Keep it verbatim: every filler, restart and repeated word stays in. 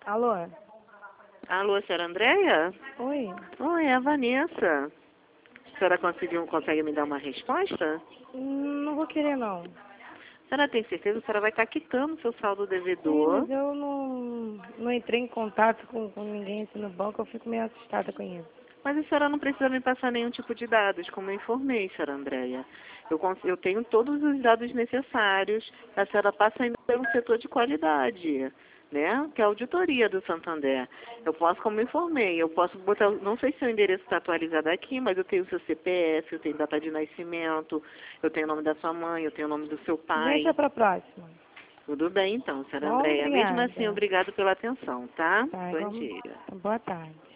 Alô? Alô, senhora Andréia? Oi? Oi, é a Vanessa. A senhora conseguiu, consegue me dar uma resposta? Hum, Não vou querer, não. A senhora tem certeza que a senhora vai estar quitando o seu saldo Sim, devedor? mas eu não, não entrei em contato com, com ninguém assim no banco, eu fico meio assustada com isso. Mas a senhora não precisa me passar nenhum tipo de dados, como eu informei, senhora Andréia. Eu, cons- eu tenho todos os dados necessários. A senhora passa ainda pelo setor de qualidade, né? Que é a auditoria do Santander. Eu posso, como eu informei, eu posso botar, não sei se o endereço está atualizado aqui, mas eu tenho o seu C P F, eu tenho data de nascimento, eu tenho o nome da sua mãe, eu tenho o nome do seu Deixa pai. pra próxima. Tudo bem então, senhora Bom, Andréia. Mesmo assim, obrigada. obrigado pela atenção, tá? Tá, Bom igual... dia. Boa tarde.